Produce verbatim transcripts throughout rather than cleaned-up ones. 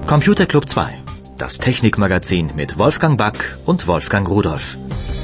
Computer Club zwei, das Technikmagazin mit Wolfgang Back und Wolfgang Rudolph.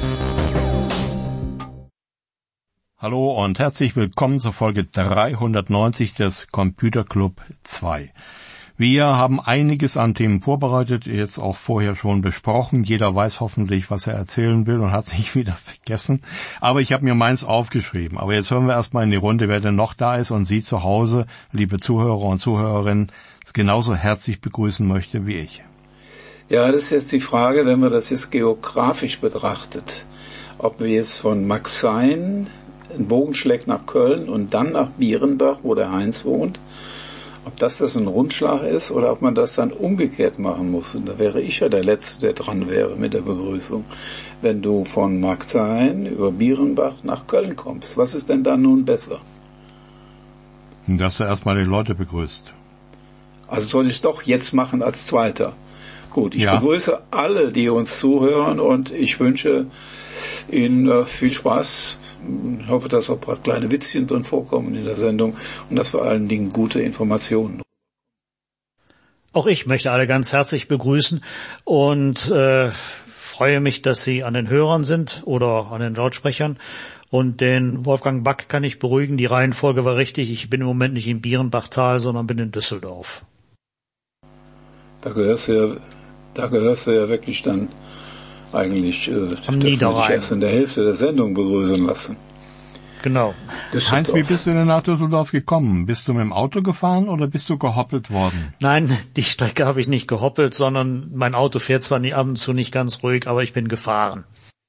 Hallo und herzlich willkommen zur Folge dreihundertneunzig des Computer Club zwei. Wir haben einiges an Themen vorbereitet, jetzt auch vorher schon besprochen. Jeder weiß hoffentlich, was er erzählen will und hat sich wieder vergessen. Aber ich habe mir meins aufgeschrieben. Aber jetzt hören wir erstmal in die Runde, wer denn noch da ist und Sie zu Hause, liebe Zuhörer und Zuhörerinnen, genauso herzlich begrüßen möchte wie ich. Ja, das ist jetzt die Frage, wenn man das jetzt geografisch betrachtet, ob wir jetzt von Maxein einen Bogen schlägt nach Köln und dann nach Bierenbach, wo der Heinz wohnt, ob das das ein Rundschlag ist oder ob man das dann umgekehrt machen muss. Und da wäre ich ja der Letzte, der dran wäre mit der Begrüßung. Wenn du von Maxein über Bierenbach nach Köln kommst, was ist denn da nun besser? Dass du erstmal die Leute begrüßt. Also soll ich es doch jetzt machen als Zweiter. Gut, ich ja. begrüße alle, die uns zuhören und ich wünsche Ihnen äh, viel Spaß. Ich hoffe, dass auch ein paar kleine Witzchen drin vorkommen in der Sendung und dass vor allen Dingen gute Informationen. Auch ich möchte alle ganz herzlich begrüßen und äh, freue mich, dass Sie an den Hörern sind oder an den Lautsprechern. Und den Wolfgang Back kann ich beruhigen, die Reihenfolge war richtig. Ich bin im Moment nicht in Bierenbachtal, sondern bin in Düsseldorf. Da gehörst du ja, da gehörst du ja wirklich dann eigentlich, äh, am dass wir dich Niederrhein. erst in der Hälfte der Sendung begrüßen lassen. Genau. Heinz, wie bist du denn nach Düsseldorf gekommen? Bist du mit dem Auto gefahren oder bist du gehoppelt worden? Nein, die Strecke habe ich nicht gehoppelt, sondern mein Auto fährt zwar nie, ab und zu nicht ganz ruhig, aber ich bin gefahren.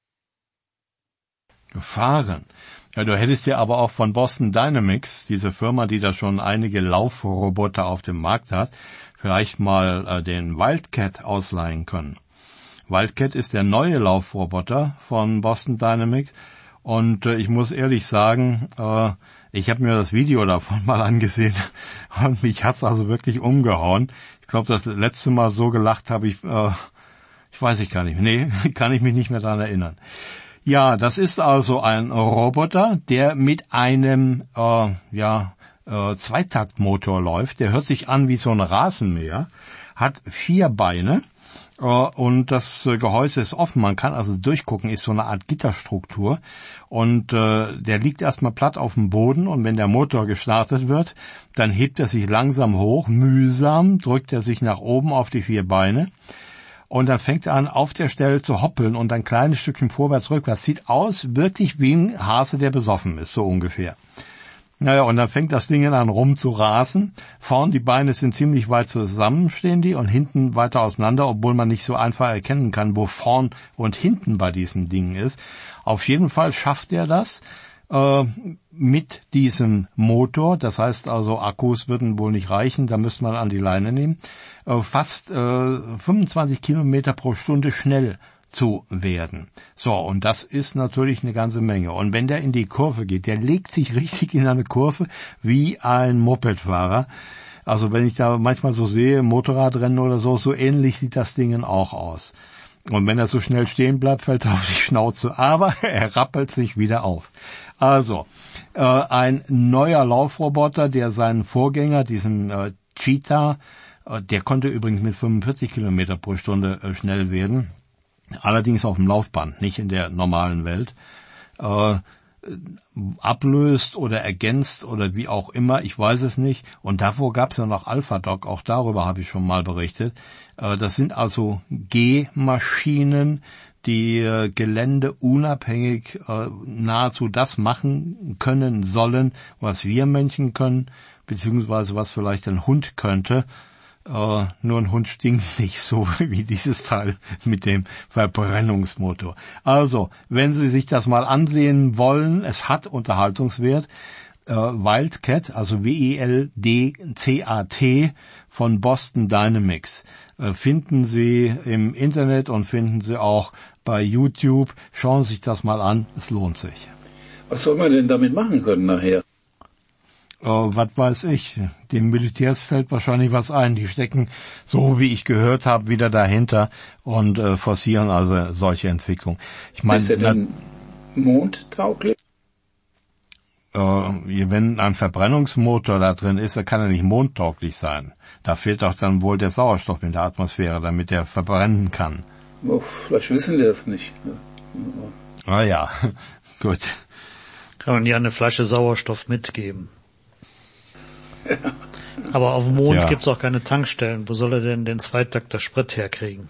Gefahren? Ja, du hättest ja aber auch von Boston Dynamics, diese Firma, die da schon einige Laufroboter auf dem Markt hat, vielleicht mal äh, den Wildcat ausleihen können. Wildcat ist der neue Laufroboter von Boston Dynamics und äh, ich muss ehrlich sagen, äh, ich habe mir das Video davon mal angesehen und mich hat's also wirklich umgehauen. Ich glaube, das letzte Mal so gelacht habe ich, äh, ich weiß ich gar nicht, nee, kann ich mich nicht mehr daran erinnern. Ja, das ist also ein Roboter, der mit einem äh, ja äh, Zweitaktmotor läuft. Der hört sich an wie so ein Rasenmäher, hat vier Beine äh, und das äh, Gehäuse ist offen. Man kann also durchgucken, ist so eine Art Gitterstruktur und äh, der liegt erstmal platt auf dem Boden und wenn der Motor gestartet wird, dann hebt er sich langsam hoch, mühsam drückt er sich nach oben auf die vier Beine. Und dann fängt er an, auf der Stelle zu hoppeln und ein kleines Stückchen vorwärts, rückwärts. Sieht aus wirklich wie ein Hase, der besoffen ist, so ungefähr. Naja, und dann fängt das Ding an rum zu rasen. Vorn die Beine sind ziemlich weit zusammen, stehen die, und hinten weiter auseinander, obwohl man nicht so einfach erkennen kann, wo vorn und hinten bei diesem Ding ist. Auf jeden Fall schafft er das äh, mit diesem Motor. Das heißt also, Akkus würden wohl nicht reichen, da müsste man an die Leine nehmen. Fast äh, fünfundzwanzig Kilometer pro Stunde schnell zu werden. So, und das ist natürlich eine ganze Menge. Und wenn der in die Kurve geht, der legt sich richtig in eine Kurve wie ein Mopedfahrer. Also wenn ich da manchmal so sehe, Motorradrennen oder so, so ähnlich sieht das Ding auch aus. Und wenn er so schnell stehen bleibt, fällt er auf die Schnauze. Aber er rappelt sich wieder auf. Also, äh, ein neuer Laufroboter, der seinen Vorgänger, diesen äh, Cheetah, der konnte übrigens mit fünfundvierzig Kilometer pro Stunde äh, schnell werden. Allerdings auf dem Laufband, nicht in der normalen Welt. Äh, ablöst oder ergänzt oder wie auch immer, ich weiß es nicht. Und davor gab es ja noch AlphaDoc, auch darüber habe ich schon mal berichtet. Äh, das sind also G-Maschinen, die äh, geländeunabhängig äh, nahezu das machen können sollen, was wir Menschen können, beziehungsweise was vielleicht ein Hund könnte. Uh, nur ein Hund stinkt nicht so wie dieses Teil mit dem Verbrennungsmotor. Also, wenn Sie sich das mal ansehen wollen, es hat Unterhaltungswert. Uh, Wildcat, also W I L D C A T von Boston Dynamics, uh, finden Sie im Internet und finden Sie auch bei YouTube. Schauen Sie sich das mal an, es lohnt sich. Was soll man denn damit machen können nachher? Oh, was weiß ich. Dem Militärs fällt wahrscheinlich was ein. Die stecken, so wie ich gehört habe, wieder dahinter und äh, forcieren also solche Entwicklung. Ich meine, ist der denn mondtauglich? äh, wenn ein Verbrennungsmotor da drin ist, dann kann er nicht mondtauglich sein. Da fehlt doch dann wohl der Sauerstoff in der Atmosphäre, damit er verbrennen kann. Oh, vielleicht wissen die das nicht. Ah ja, gut. Kann man ja eine Flasche Sauerstoff mitgeben. Ja. Aber auf dem Mond ja. gibt's auch keine Tankstellen. Wo soll er denn den Zweitakter Sprit herkriegen?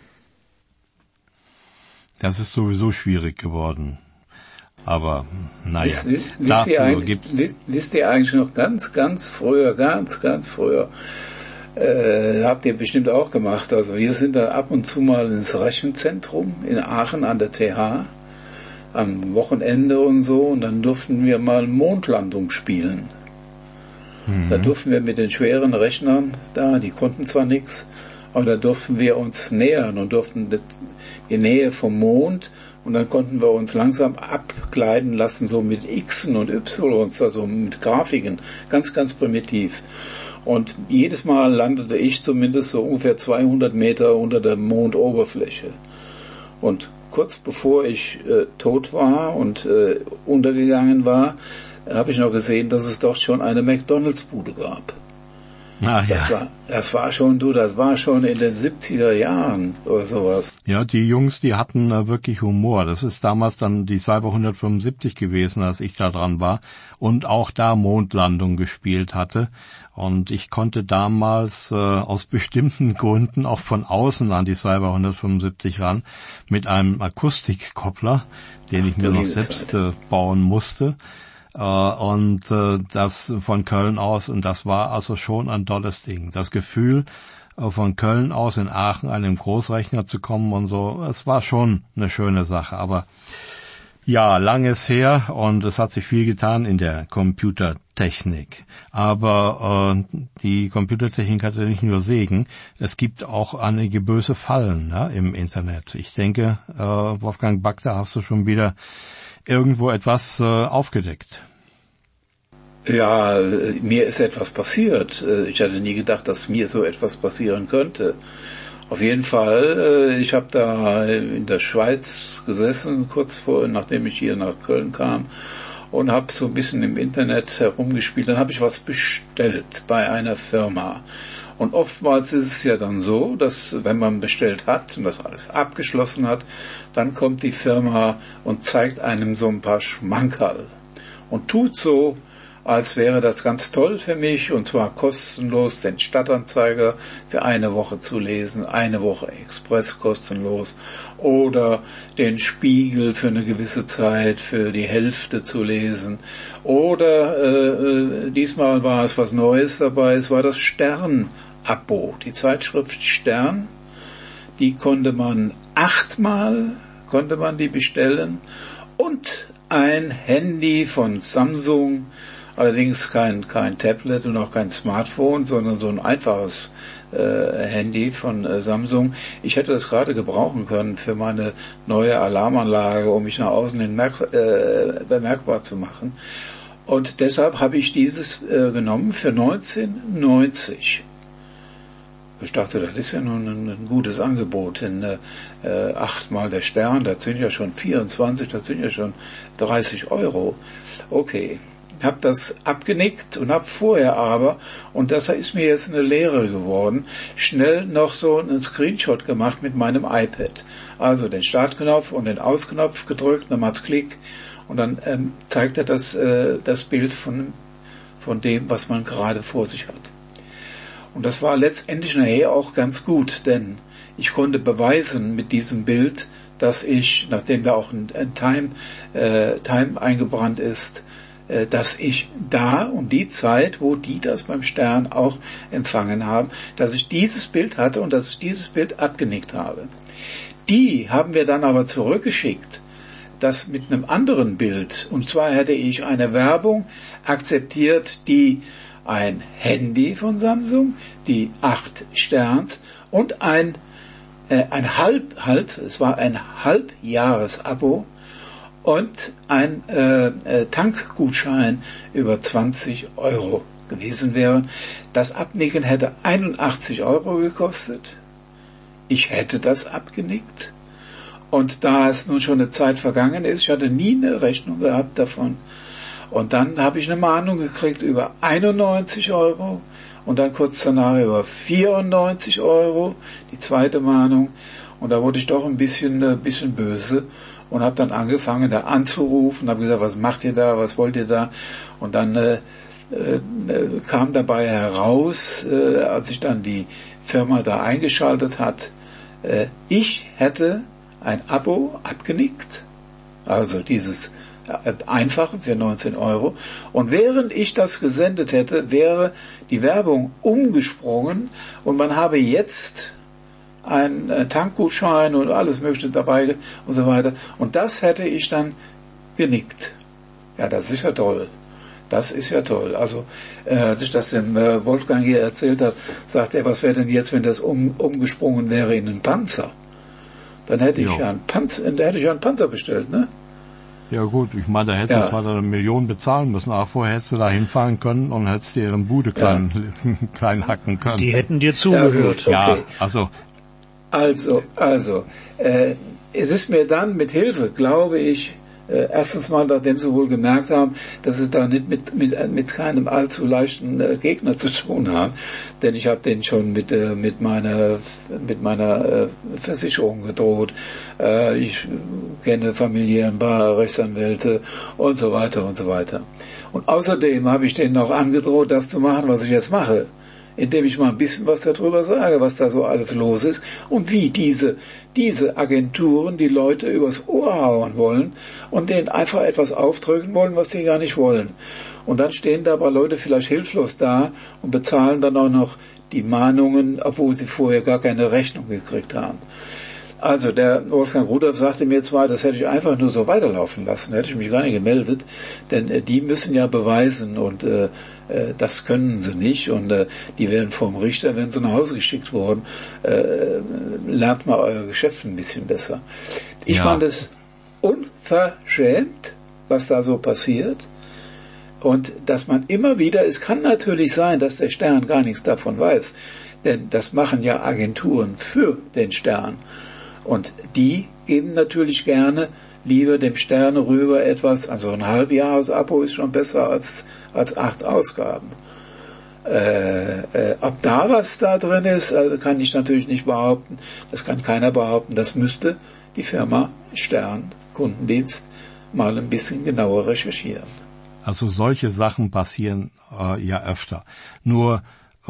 Das ist sowieso schwierig geworden. Aber, naja. Wisst, wisst, wisst, ihr eigentlich, wisst, wisst ihr eigentlich noch ganz, ganz früher, ganz, ganz früher, äh, habt ihr bestimmt auch gemacht. Also wir sind da ab und zu mal ins Rechenzentrum in Aachen an der T H am Wochenende und so, und dann durften wir mal Mondlandung spielen. Mhm. Da durften wir mit den schweren Rechnern da, die konnten zwar nichts, aber da durften wir uns nähern und durften die Nähe vom Mond, und dann konnten wir uns langsam abgleiten lassen, so mit Xen und Ys, also mit Grafiken, ganz, ganz primitiv. Und jedes Mal landete ich zumindest so ungefähr zweihundert Meter unter der Mondoberfläche. Und kurz bevor ich äh, tot war und äh, untergegangen war, habe ich noch gesehen, dass es doch schon eine McDonalds-Bude gab. Ah, ja. Das war, das war schon, du, das war schon in den siebziger Jahren oder sowas. Ja, die Jungs, die hatten äh, wirklich Humor. Das ist damals dann die Cyber hundertfünfundsiebzig gewesen, als ich da dran war und auch da Mondlandung gespielt hatte. Und ich konnte damals äh, aus bestimmten Gründen auch von außen an die Cyber hundertfünfundsiebzig ran mit einem Akustikkoppler, den ich mir noch selbst äh, bauen musste. Und äh, das von Köln aus, und das war also schon ein tolles Ding. Das Gefühl, äh, von Köln aus in Aachen an einem Großrechner zu kommen und so, es war schon eine schöne Sache. Aber ja, lang ist her und es hat sich viel getan in der Computertechnik. Aber äh, die Computertechnik hatte nicht nur Segen, es gibt auch einige böse Fallen, ja, im Internet. Ich denke, äh, Wolfgang Back, da hast du schon wieder irgendwo etwas äh, aufgedeckt. Ja, mir ist etwas passiert. Ich hatte nie gedacht, dass mir so etwas passieren könnte. Auf jeden Fall, ich habe da in der Schweiz gesessen, kurz vor, nachdem ich hier nach Köln kam, und habe so ein bisschen im Internet herumgespielt. Dann habe ich was bestellt bei einer Firma. Und oftmals ist es ja dann so, dass wenn man bestellt hat und das alles abgeschlossen hat, dann kommt die Firma und zeigt einem so ein paar Schmankerl und tut so, als wäre das ganz toll für mich, und zwar kostenlos den Stadtanzeiger für eine Woche zu lesen, eine Woche Express kostenlos, oder den Spiegel für eine gewisse Zeit für die Hälfte zu lesen, oder äh, diesmal war es was Neues dabei, es war das Stern-Abo, die Zeitschrift Stern, die konnte man achtmal, konnte man die bestellen, und ein Handy von Samsung, allerdings kein kein Tablet und auch kein Smartphone, sondern so ein einfaches äh, Handy von äh, Samsung. Ich hätte das gerade gebrauchen können für meine neue Alarmanlage, um mich nach außen hin merk- äh, bemerkbar zu machen. Und deshalb habe ich dieses äh, genommen für neunzehnhundertneunzig. Ich dachte, das ist ja nun ein, ein gutes Angebot, denn äh, achtmal der Stern, das sind ja schon vierundzwanzig, das sind ja schon dreißig Euro. Okay. Habe das abgenickt und habe vorher aber, und das ist mir jetzt eine Lehre geworden, schnell noch so einen Screenshot gemacht mit meinem iPad. Also den Startknopf und den Ausknopf gedrückt, dann macht's Klick, und dann ähm, zeigt er das, äh, das Bild von, von dem, was man gerade vor sich hat. Und das war letztendlich nachher auch ganz gut, denn ich konnte beweisen mit diesem Bild, dass ich, nachdem da auch ein, ein Time, äh, Time eingebrannt ist, dass ich da um die Zeit, wo die das beim Stern auch empfangen haben, dass ich dieses Bild hatte und dass ich dieses Bild abgenickt habe. Die haben wir dann aber zurückgeschickt, das mit einem anderen Bild, und zwar hätte ich eine Werbung akzeptiert, die ein Handy von Samsung, die acht Sterns und ein, äh, ein Halb, halt, es war ein Halbjahresabo, und ein äh, äh, Tankgutschein über zwanzig Euro gewesen wäre. Das Abnicken hätte einundachtzig Euro gekostet. Ich hätte das abgenickt. Und da es nun schon eine Zeit vergangen ist, ich hatte nie eine Rechnung gehabt davon. Und dann habe ich eine Mahnung gekriegt über einundneunzig Euro und dann kurz danach über vierundneunzig Euro, die zweite Mahnung. Und da wurde ich doch ein bisschen, ein bisschen böse und habe dann angefangen, da anzurufen, habe gesagt, was macht ihr da, was wollt ihr da? Und dann äh, äh, kam dabei heraus, äh, als ich dann die Firma da eingeschaltet hat, äh, ich hätte ein Abo abgenickt, also dieses Einfache für neunzehn Euro. Und während ich das gesendet hätte, wäre die Werbung umgesprungen und man habe jetzt einen Tankgutschein und alles Mögliche dabei und so weiter. Und das hätte ich dann genickt. Ja, das ist ja toll. Das ist ja toll. Also, äh, als ich das dem äh, Wolfgang hier erzählt habe, sagt er, was wäre denn jetzt, wenn das um, umgesprungen wäre in einen Panzer? Dann hätte ich jo. ja einen Panzer, da hätte ich ja einen Panzer bestellt, ne? Ja gut, ich meine, da hättest du ja. zwar eine Million bezahlen müssen, aber vorher hättest du da hinfahren können und hättest dir ihren Bude klein, ja. klein hacken können. Die hätten dir zugehört. Ja, okay. ja also. Also, also, äh, es ist mir dann mit Hilfe, glaube ich, äh, erstens mal, nachdem sie wohl gemerkt haben, dass es da nicht mit mit mit keinem allzu leichten äh, Gegner zu tun haben, denn ich habe denen schon mit äh, mit meiner mit meiner äh, Versicherung gedroht. Äh, ich kenne familiären ein paar Rechtsanwälte und so weiter und so weiter. Und außerdem habe ich denen auch angedroht, das zu machen, was ich jetzt mache, indem ich mal ein bisschen was darüber sage, was da so alles los ist und wie diese diese Agenturen die Leute übers Ohr hauen wollen und denen einfach etwas aufdrücken wollen, was die gar nicht wollen. Und dann stehen da aber Leute vielleicht hilflos da und bezahlen dann auch noch die Mahnungen, obwohl sie vorher gar keine Rechnung gekriegt haben. Also der Wolfgang Rudolph sagte mir zwar, das hätte ich einfach nur so weiterlaufen lassen, hätte ich mich gar nicht gemeldet, denn äh, die müssen ja beweisen und äh, äh, das können sie nicht und äh, die werden vom Richter, wenn sie nach Hause geschickt wurden, äh, lernt mal euer Geschäft ein bisschen besser. Ich ja. fand es unverschämt, was da so passiert und dass man immer wieder, es kann natürlich sein, dass der Stern gar nichts davon weiß, denn das machen ja Agenturen für den Stern. Und die geben natürlich gerne lieber dem Stern rüber etwas, also ein Halbjahres-Abo ist schon besser als, als acht Ausgaben. Äh, äh, ob da was da drin ist, also kann ich natürlich nicht behaupten, das kann keiner behaupten, das müsste die Firma Stern Kundendienst mal ein bisschen genauer recherchieren. Also solche Sachen passieren äh, ja öfter. Nur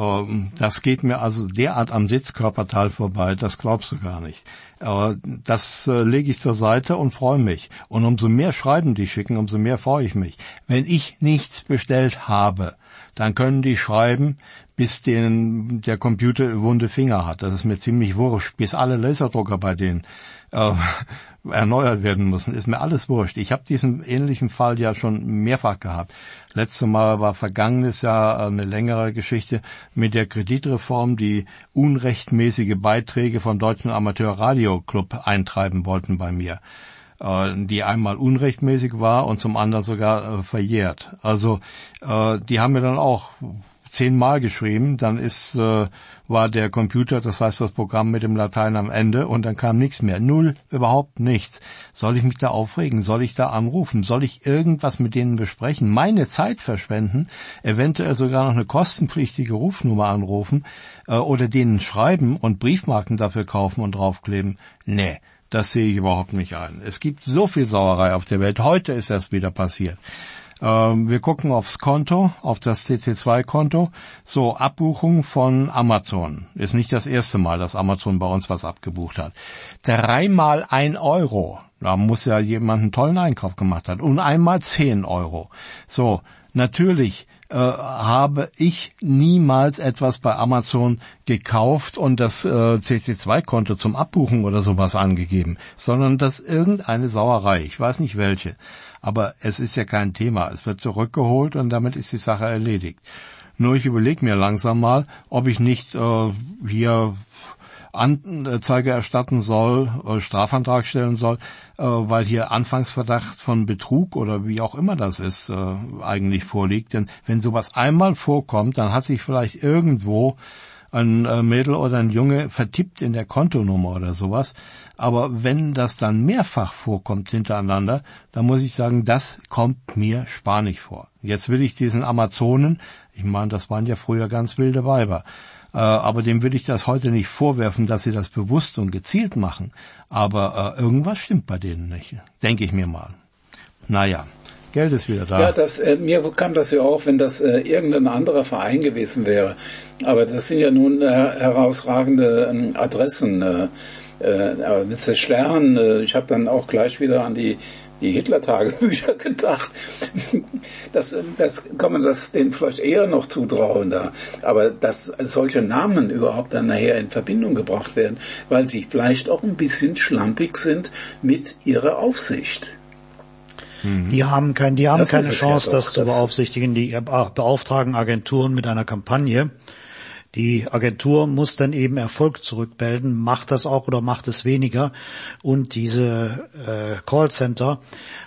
das geht mir also derart am Sitzkörperteil vorbei, das glaubst du gar nicht. Das lege ich zur Seite und freue mich. Und umso mehr Schreiben die schicken, umso mehr freue ich mich. Wenn ich nichts bestellt habe, dann können die schreiben, bis den, der Computer wunde Finger hat. Das ist mir ziemlich wurscht. Bis alle Laserdrucker bei denen äh, erneuert werden müssen, ist mir alles wurscht. Ich habe diesen ähnlichen Fall ja schon mehrfach gehabt. Letztes Mal war vergangenes Jahr eine längere Geschichte mit der Kreditreform, die unrechtmäßige Beiträge vom Deutschen Amateurradio-Club eintreiben wollten bei mir, die einmal unrechtmäßig war und zum anderen sogar verjährt. Also die haben mir dann auch zehnmal geschrieben, dann ist äh, war der Computer, das heißt das Programm mit dem Latein am Ende und dann kam nichts mehr. Null, überhaupt nichts. Soll ich mich da aufregen? Soll ich da anrufen? Soll ich irgendwas mit denen besprechen? Meine Zeit verschwenden? Eventuell sogar noch eine kostenpflichtige Rufnummer anrufen äh, oder denen schreiben und Briefmarken dafür kaufen und draufkleben? Nee, das sehe ich überhaupt nicht ein. Es gibt so viel Sauerei auf der Welt. Heute ist das wieder passiert. Wir gucken aufs Konto, auf das C C zwei Konto. So, Abbuchung von Amazon. Ist nicht das erste Mal, dass Amazon bei uns was abgebucht hat. Dreimal ein Euro. Da muss ja jemand einen tollen Einkauf gemacht haben. Und einmal zehn Euro. So, natürlich äh, habe ich niemals etwas bei Amazon gekauft und das äh, C C zwei Konto zum Abbuchen oder sowas angegeben, sondern das ist irgendeine Sauerei. Ich weiß nicht welche. Aber es ist ja kein Thema. Es wird zurückgeholt und damit ist die Sache erledigt. Nur ich überlege mir langsam mal, ob ich nicht äh, hier Anzeige erstatten soll, äh, Strafantrag stellen soll, äh, weil hier Anfangsverdacht von Betrug oder wie auch immer das ist, äh, eigentlich vorliegt. Denn wenn sowas einmal vorkommt, dann hat sich vielleicht irgendwo ein äh, Mädel oder ein Junge vertippt in der Kontonummer oder sowas. Aber wenn das dann mehrfach vorkommt hintereinander, dann muss ich sagen, das kommt mir spanisch vor. Jetzt will ich diesen Amazonen, ich meine, das waren ja früher ganz wilde Weiber, äh, aber dem will ich das heute nicht vorwerfen, dass sie das bewusst und gezielt machen. Aber äh, irgendwas stimmt bei denen nicht, denke ich mir mal. Naja. Geld ist wieder da. Ja, das, äh, mir kam das ja auch, wenn das äh, irgendein anderer Verein gewesen wäre. Aber das sind ja nun äh, herausragende äh, Adressen. Äh, äh, aber mit den Sternen, äh, ich habe dann auch gleich wieder an die, die Hitler-Tagebücher gedacht. Das, das kann man das denen vielleicht eher noch zutrauen da. Aber dass solche Namen überhaupt dann nachher in Verbindung gebracht werden, weil sie vielleicht auch ein bisschen schlampig sind mit ihrer Aufsicht. Die haben kein, die haben das keine Chance, ja das zu beaufsichtigen. Die beauftragen Agenturen mit einer Kampagne. Die Agentur muss dann eben Erfolg zurückmelden, macht das auch oder macht es weniger. Und diese äh, Callcenter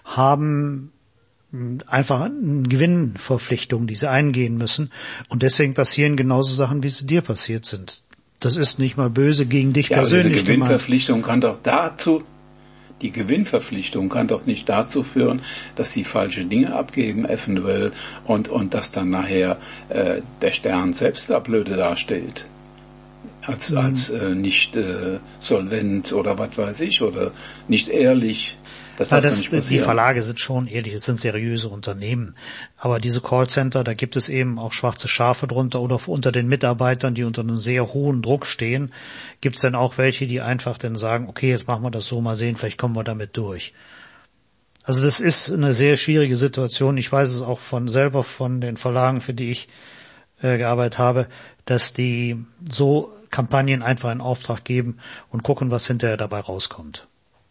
haben einfach eine Gewinnverpflichtung, die sie eingehen müssen. Und deswegen passieren genauso Sachen, wie sie dir passiert sind. Das ist nicht mal böse gegen dich ja, persönlich. Diese Gewinnverpflichtung kann doch dazu Die Gewinnverpflichtung kann doch nicht dazu führen, dass sie falsche Dinge abgeben, eventuell, und, und dass dann nachher äh, der Stern selbst da blöde dasteht. Als, mhm. als äh, nicht äh, solvent oder was weiß ich, oder nicht ehrlich. Das darf das, nicht passieren. Die Verlage sind schon ehrlich, es sind seriöse Unternehmen. Aber diese Callcenter, da gibt es eben auch schwarze Schafe drunter oder unter den Mitarbeitern, die unter einem sehr hohen Druck stehen, gibt es dann auch welche, die einfach dann sagen, okay, jetzt machen wir das so, mal sehen, vielleicht kommen wir damit durch. Also das ist eine sehr schwierige Situation. Ich weiß es auch von selber von den Verlagen, für die ich äh, gearbeitet habe, dass die so Kampagnen einfach in Auftrag geben und gucken, was hinterher dabei rauskommt.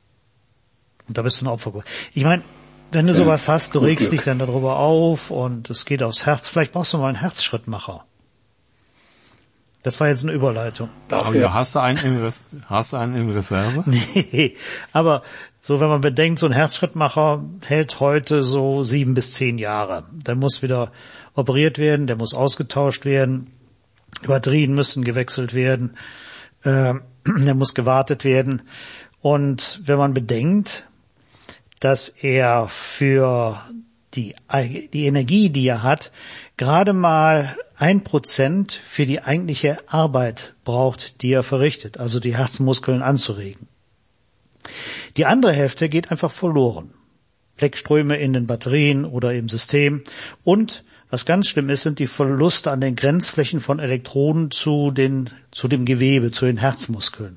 Und da bist du ein Opfer. Ich meine, wenn du sowas ja, hast, du regst Glück. dich dann darüber auf und es geht aufs Herz. Vielleicht brauchst du mal einen Herzschrittmacher. Das war jetzt eine Überleitung. Dafür. Hast du einen in, hast du einen in Reserve? Nee, aber so, wenn man bedenkt, so ein Herzschrittmacher hält heute so sieben bis zehn Jahre. Der muss wieder operiert werden, der muss ausgetauscht werden, Batterien müssen gewechselt werden, äh, der muss gewartet werden. Und wenn man bedenkt, dass er für die, die Energie, die er hat, gerade mal ein Prozent für die eigentliche Arbeit braucht, die er verrichtet, also die Herzmuskeln anzuregen. Die andere Hälfte geht einfach verloren. Pleckströme in den Batterien oder im System. Und was ganz schlimm ist, sind die Verluste an den Grenzflächen von Elektroden zu den, zu dem Gewebe, zu den Herzmuskeln.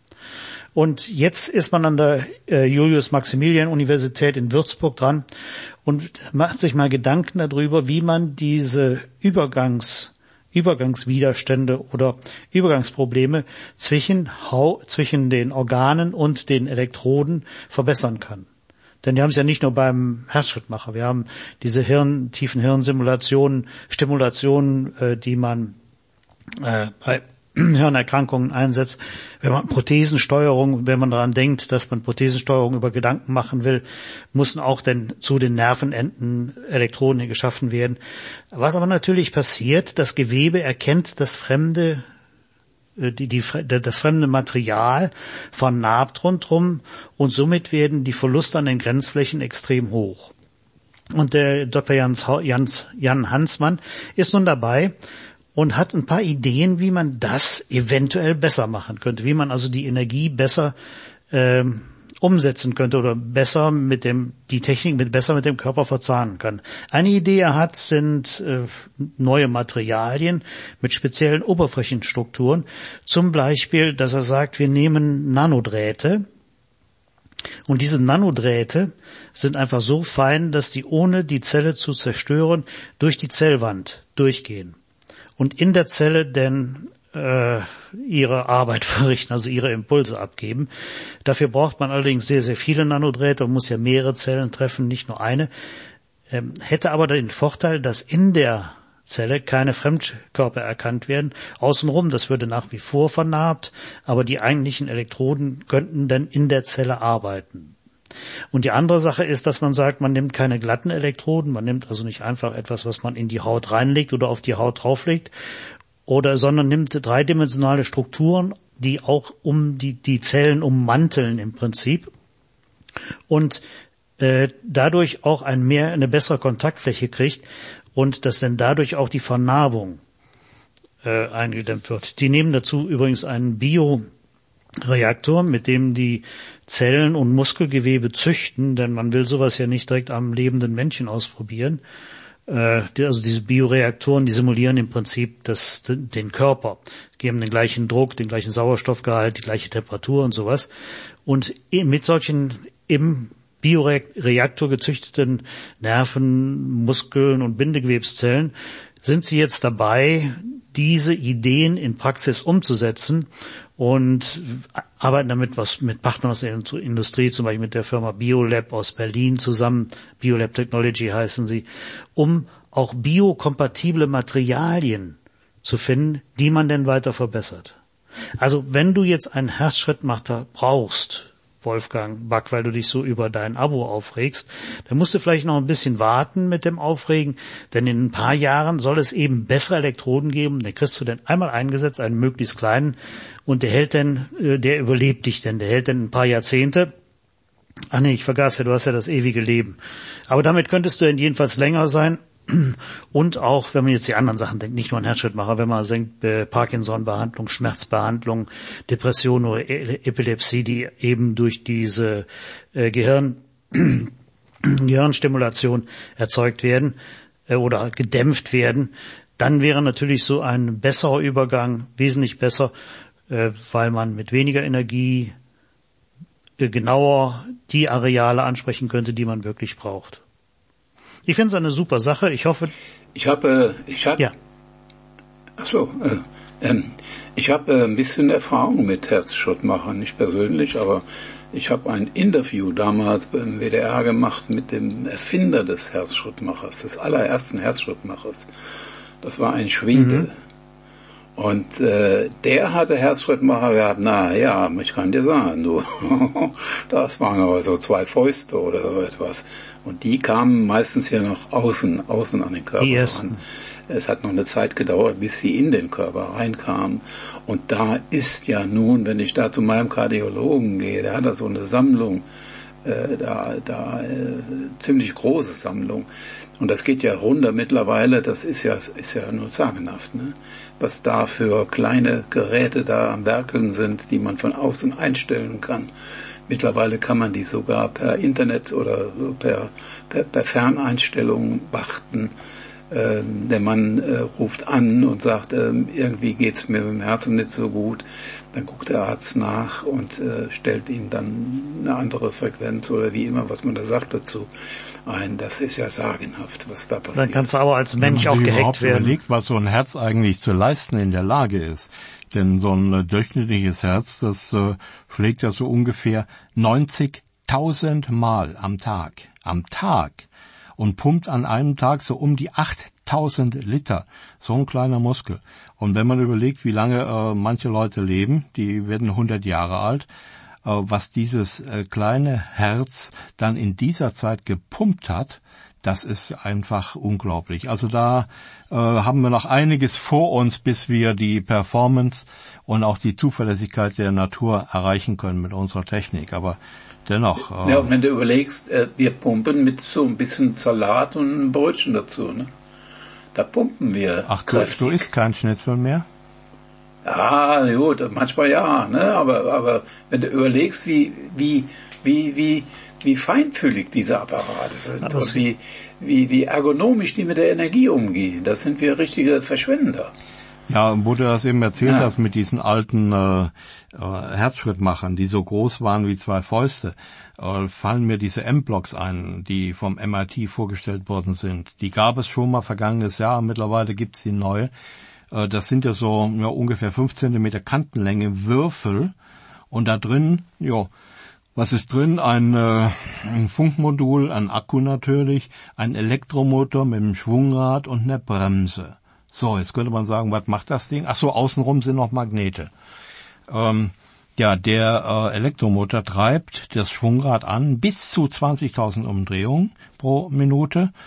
Und jetzt ist man an der äh, Julius-Maximilian-Universität in Würzburg dran und macht sich mal Gedanken darüber, wie man diese Übergangs, Übergangswiderstände oder Übergangsprobleme zwischen, zwischen den Organen und den Elektroden verbessern kann. Denn wir haben es ja nicht nur beim Herzschrittmacher, wir haben diese Hirn, tiefen Hirnsimulationen, Stimulationen, äh, die man äh, bei Hirnerkrankungen einsetzt, wenn man Prothesensteuerung, wenn man daran denkt, dass man Prothesensteuerung über Gedanken machen will, müssen auch denn zu den Nervenenden Elektroden geschaffen werden. Was aber natürlich passiert, das Gewebe erkennt das fremde, die, die, das fremde Material vernarbt rundherum und somit werden die Verluste an den Grenzflächen extrem hoch. Und der Doktor Jans, Jans, Jan Hansmann ist nun dabei und hat ein paar Ideen, wie man das eventuell besser machen könnte, wie man also die Energie besser ähm, umsetzen könnte oder besser mit dem die Technik mit besser mit dem Körper verzahnen kann. Eine Idee er hat, sind äh, neue Materialien mit speziellen Oberflächenstrukturen. Zum Beispiel, dass er sagt, wir nehmen Nanodrähte. Und diese Nanodrähte sind einfach so fein, dass die ohne die Zelle zu zerstören durch die Zellwand durchgehen und in der Zelle denn äh, ihre Arbeit verrichten, also ihre Impulse abgeben. Dafür braucht man allerdings sehr, sehr viele Nanodrähte und muss ja mehrere Zellen treffen, nicht nur eine. Ähm, hätte aber den Vorteil, dass in der Zelle keine Fremdkörper erkannt werden. Außenrum, das würde nach wie vor vernarbt, aber die eigentlichen Elektroden könnten dann in der Zelle arbeiten. Und die andere Sache ist, dass man sagt, man nimmt keine glatten Elektroden, man nimmt also nicht einfach etwas, was man in die Haut reinlegt oder auf die Haut drauflegt oder sondern nimmt dreidimensionale Strukturen, die auch um die, die Zellen ummanteln im Prinzip und äh, dadurch auch ein mehr, eine bessere Kontaktfläche kriegt und dass dann dadurch auch die Vernarbung äh, eingedämmt wird. Die nehmen dazu übrigens einen Bioreaktor, mit dem die Zellen und Muskelgewebe züchten, denn man will sowas ja nicht direkt am lebenden Menschen ausprobieren. Also diese Bioreaktoren, die simulieren im Prinzip das, den Körper, geben den gleichen Druck, den gleichen Sauerstoffgehalt, die gleiche Temperatur und sowas. Und mit solchen im Bioreaktor gezüchteten Nerven, Muskeln und Bindegewebszellen sind sie jetzt dabei, diese Ideen in Praxis umzusetzen und arbeiten damit was mit Partnern aus der Industrie, zum Beispiel mit der Firma Biolab aus Berlin zusammen, Biolab Technology heißen sie, um auch biokompatible Materialien zu finden, die man denn weiter verbessert. Also wenn du jetzt einen Herzschrittmacher brauchst, Wolfgang Back, weil du dich so über dein Abo aufregst, dann musst du vielleicht noch ein bisschen warten mit dem Aufregen, denn in ein paar Jahren soll es eben bessere Elektroden geben, den kriegst du dann einmal eingesetzt, einen möglichst kleinen, und der hält dann, der überlebt dich denn, der hält dann ein paar Jahrzehnte. Ach nee, ich vergaß ja, du hast ja das ewige Leben. Aber damit könntest du dann jedenfalls länger sein. Und auch, wenn man jetzt die anderen Sachen denkt, nicht nur an Herzschrittmacher, wenn man denkt, äh, Parkinson-Behandlung, Schmerzbehandlung, Depression oder e- Epilepsie, die eben durch diese äh, Gehirn, Gehirnstimulation erzeugt werden äh, oder gedämpft werden, dann wäre natürlich so ein besserer Übergang wesentlich besser, äh, weil man mit weniger Energie äh, genauer die Areale ansprechen könnte, die man wirklich braucht. Ich finde es eine super Sache. Ich hoffe. Ich habe, ich habe. Ja. Ach so. Äh, äh, ich habe äh, ein bisschen Erfahrung mit Herzschrittmachern, nicht persönlich, aber ich habe ein Interview damals beim W D R gemacht mit dem Erfinder des Herzschrittmachers, des allerersten Herzschrittmachers. Das war ein Schwede. Mhm. Und äh, der hatte Herzschrittmacher gehabt, na ja, ich kann dir sagen, du, das waren aber so zwei Fäuste oder so etwas. Und die kamen meistens hier nach außen, außen an den Körper ran. Es hat noch eine Zeit gedauert, bis sie in den Körper reinkamen. Und da ist ja nun, wenn ich da zu meinem Kardiologen gehe, der hat da so eine Sammlung, äh, da, da äh, ziemlich große Sammlung. Und das geht ja runter mittlerweile, das ist ja, ist ja nur sagenhaft, ne? Was da für kleine Geräte da am Werkeln sind, die man von außen einstellen kann. Mittlerweile kann man die sogar per Internet oder per, per, per Ferneinstellung warten. Ähm, der Mann äh, ruft an und sagt, ähm, irgendwie geht's mir mit dem Herzen nicht so gut. Dann guckt der Arzt nach und äh, stellt ihm dann eine andere Frequenz oder wie immer, was man da sagt dazu ein. Das ist ja sagenhaft, was da passiert. Dann kannst du aber als Mensch auch gehackt werden. Überlegt, was so ein Herz eigentlich zu leisten in der Lage ist. Denn so ein äh, durchschnittliches Herz, das äh, schlägt ja so ungefähr neunzigtausend Mal am Tag. Am Tag. Und pumpt an einem Tag so um die achttausend Liter. So ein kleiner Muskel. Und wenn man überlegt, wie lange äh, manche Leute leben, die werden hundert Jahre alt, äh, was dieses äh, kleine Herz dann in dieser Zeit gepumpt hat, das ist einfach unglaublich. Also da äh, haben wir noch einiges vor uns, bis wir die Performance und auch die Zuverlässigkeit der Natur erreichen können mit unserer Technik. Aber dennoch. Äh, ja, und wenn du überlegst, äh, wir pumpen mit so ein bisschen Salat und ein Brötchen dazu, ne? Da pumpen wir. Ach, du, du isst kein Schnitzel mehr? Ja, gut, manchmal ja, ne? Aber, aber wenn du überlegst, wie, wie, wie, wie, wie feinfühlig diese Apparate sind aber und wie, wie, wie ergonomisch die mit der Energie umgehen, das sind wir richtige Verschwender. Ja, wo du das eben erzählt ja. hast mit diesen alten äh, äh, Herzschrittmachern, die so groß waren wie zwei Fäuste, äh, fallen mir diese M-Blocks ein, die vom M I T vorgestellt worden sind. Die gab es schon mal vergangenes Jahr, mittlerweile gibt es die neue. Äh, das sind ja so ja, ungefähr fünf Zentimeter Kantenlänge Würfel und da drin, ja, was ist drin? Ein, äh, ein Funkmodul, ein Akku natürlich, ein Elektromotor mit einem Schwungrad und einer Bremse. So, jetzt könnte man sagen, was macht das Ding? Ach so, außenrum sind noch Magnete. Ähm, ja, der äh, Elektromotor treibt das Schwungrad an bis zu zwanzigtausend Umdrehungen pro Minute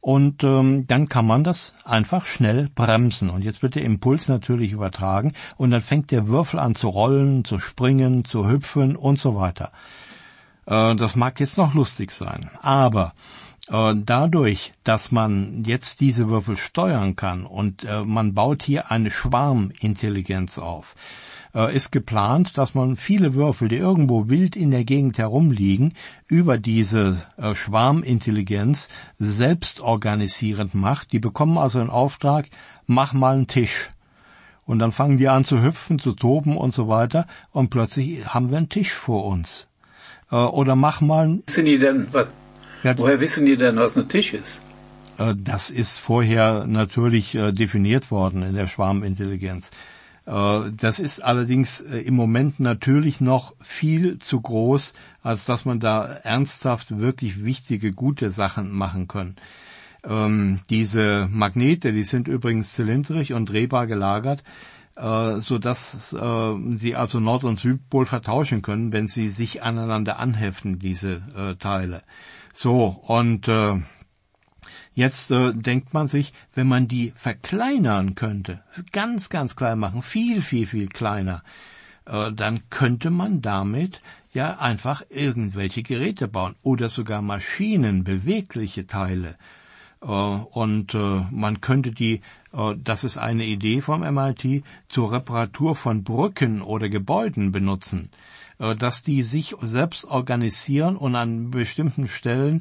Und ähm, dann kann man das einfach schnell bremsen. Und jetzt wird der Impuls natürlich übertragen und dann fängt der Würfel an zu rollen, zu springen, zu hüpfen und so weiter. Äh, das mag jetzt noch lustig sein, aber äh, dadurch, dass man jetzt diese Würfel steuern kann und äh, man baut hier eine Schwarmintelligenz auf, ist geplant, dass man viele Würfel, die irgendwo wild in der Gegend herumliegen, über diese äh, Schwarmintelligenz selbst organisierend macht. Die bekommen also einen Auftrag, mach mal einen Tisch. Und dann fangen die an zu hüpfen, zu toben und so weiter und plötzlich haben wir einen Tisch vor uns. Äh, oder mach mal... Wissen die denn, was, ja, woher wissen die denn, was ein Tisch ist? Äh, das ist vorher natürlich äh, definiert worden in der Schwarmintelligenz. Das ist allerdings im Moment natürlich noch viel zu groß, als dass man da ernsthaft wirklich wichtige, gute Sachen machen kann. Ähm, diese Magnete, die sind übrigens zylindrisch und drehbar gelagert, äh, sodass äh, sie also Nord- und Südpol vertauschen können, wenn sie sich aneinander anheften, diese äh, Teile. So, und äh, Jetzt äh, denkt man sich, wenn man die verkleinern könnte, ganz, ganz klein machen, viel, viel, viel kleiner, äh, dann könnte man damit ja einfach irgendwelche Geräte bauen oder sogar Maschinen, bewegliche Teile. Äh, und äh, man könnte die, äh, das ist eine Idee vom M I T, zur Reparatur von Brücken oder Gebäuden benutzen, äh, dass die sich selbst organisieren und an bestimmten Stellen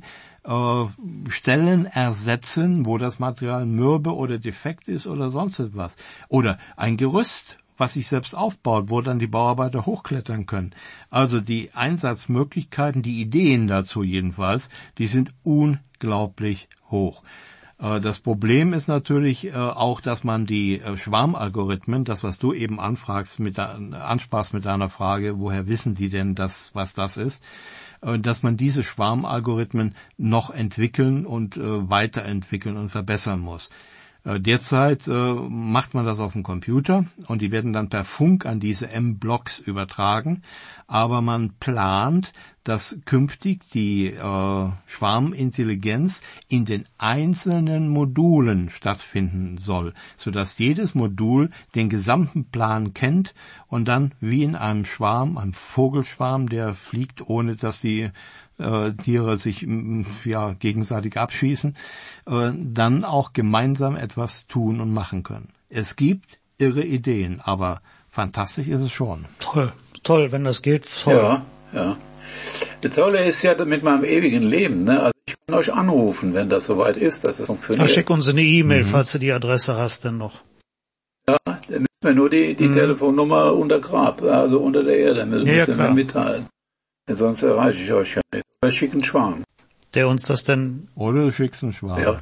Stellen ersetzen, wo das Material mürbe oder defekt ist oder sonst etwas. Oder ein Gerüst, was sich selbst aufbaut, wo dann die Bauarbeiter hochklettern können. Also die Einsatzmöglichkeiten, die Ideen dazu jedenfalls, die sind unglaublich hoch. Das Problem ist natürlich auch, dass man die Schwarmalgorithmen, das was du eben anfragst, mit ansprachst mit deiner Frage, woher wissen die denn das, was das ist, dass man diese Schwarmalgorithmen noch entwickeln und äh, weiterentwickeln und verbessern muss. Äh, derzeit äh, macht man das auf dem Computer und die werden dann per Funk an diese M-Blocks übertragen, aber man plant, dass künftig die äh, Schwarmintelligenz in den einzelnen Modulen stattfinden soll, sodass jedes Modul den gesamten Plan kennt und dann wie in einem Schwarm, einem Vogelschwarm, der fliegt, ohne dass die äh, Tiere sich ja gegenseitig abschießen, äh, dann auch gemeinsam etwas tun und machen können. Es gibt irre Ideen, aber fantastisch ist es schon. Toll, toll, wenn das geht, toll. Ja, ja. Das Tolle ist ja mit meinem ewigen Leben, ne? Also ich kann euch anrufen, wenn das soweit ist, dass es funktioniert. Ach, schick uns eine E-Mail, mhm. falls du die Adresse hast, denn noch. Ja, dann müssen wir nur die, die mhm. Telefonnummer unter Grab, also unter der Erde, müssen ja, wir mitteilen. Sonst erreiche ich euch ja nicht. Oder schick einen Schwarm. Der uns das denn... Oder du schickst einen Schwarm. Ja.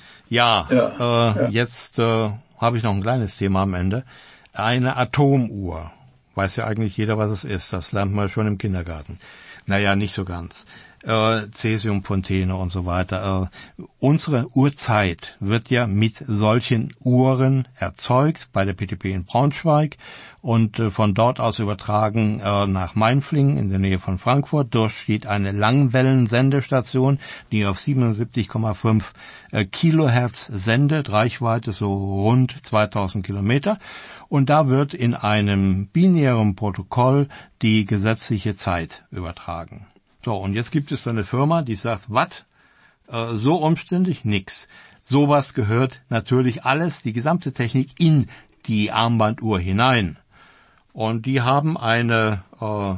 Ja, ja, äh, ja. jetzt äh, habe ich noch ein kleines Thema am Ende. Eine Atomuhr. Weiß ja eigentlich jeder, was es ist. Das lernt man schon im Kindergarten. Naja, nicht so ganz. Äh, Cäsiumfontäne und so weiter. Äh, unsere Uhrzeit wird ja mit solchen Uhren erzeugt bei der P T P in Braunschweig und äh, von dort aus übertragen äh, nach Mainflingen in der Nähe von Frankfurt. Dort steht eine Langwellensendestation, die auf siebenundsiebzig Komma fünf äh, Kilohertz sendet, Reichweite so rund zweitausend Kilometer. Und da wird in einem binären Protokoll die gesetzliche Zeit übertragen. So, und jetzt gibt es eine Firma, die sagt, was? Äh, so umständlich? Nix. Sowas gehört natürlich alles, die gesamte Technik, in die Armbanduhr hinein. Und die haben eine äh,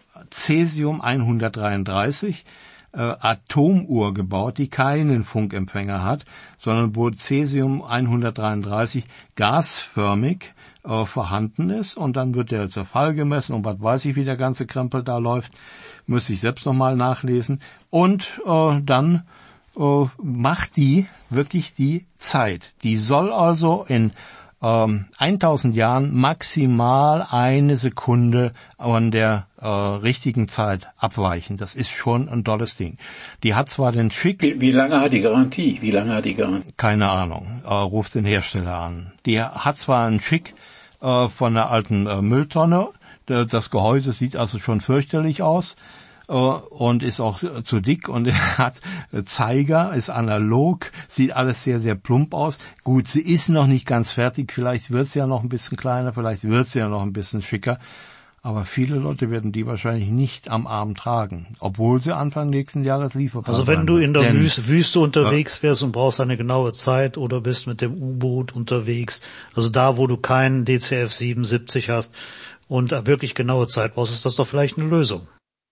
Cäsium hundertdreiunddreißig äh, Atomuhr gebaut, die keinen Funkempfänger hat, sondern wo Cäsium hundertdreiunddreißig gasförmig äh, vorhanden ist und dann wird der Zerfall gemessen und was weiß ich, wie der ganze Krempel da läuft, müsste ich selbst nochmal nachlesen und äh, dann äh, macht die wirklich die Zeit. Die soll also in ähm, tausend Jahren maximal eine Sekunde an der äh, richtigen Zeit abweichen. Das ist schon ein tolles Ding. Die hat zwar den Schick... Wie, wie lange hat die Garantie? Wie lange hat die Garantie? Keine Ahnung. Äh, ruft den Hersteller an. Die hat zwar einen Schick äh, von einer alten äh, Mülltonne. Das Gehäuse sieht also schon fürchterlich aus. und ist auch zu dick und er hat Zeiger, ist analog, sieht alles sehr, sehr plump aus. Gut, sie ist noch nicht ganz fertig, vielleicht wird sie ja noch ein bisschen kleiner, vielleicht wird sie ja noch ein bisschen schicker. Aber viele Leute werden die wahrscheinlich nicht am Arm tragen, obwohl sie Anfang nächsten Jahres lieferbar sind. Also wenn du in der Wüste, Wüste unterwegs wärst und brauchst eine genaue Zeit oder bist mit dem U-Boot unterwegs, also da, wo du keinen D C F siebenundsiebzig hast und wirklich genaue Zeit brauchst, ist das doch vielleicht eine Lösung.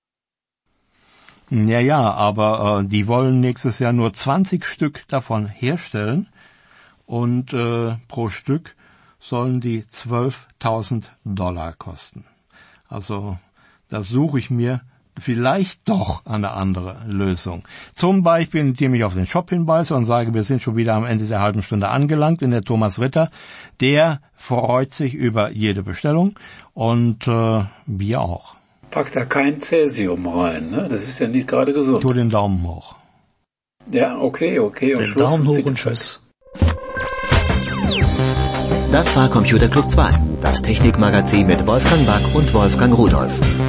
Ja, ja, aber äh, die wollen nächstes Jahr nur zwanzig Stück davon herstellen und äh, pro Stück sollen die zwölftausend Dollar kosten. Also da suche ich mir vielleicht doch eine andere Lösung. Zum Beispiel, indem ich auf den Shop hinweise und sage, wir sind schon wieder am Ende der halben Stunde angelangt, in der Thomas Ritter, der freut sich über jede Bestellung und äh, wir auch. Pack da kein Cäsium rein, ne? Das ist ja nicht gerade gesund. Tu den Daumen hoch. Ja, okay, okay. Und den Daumen hoch und tschüss. Das war Computer Club zwei, das Technikmagazin mit Wolfgang Back und Wolfgang Rudolph.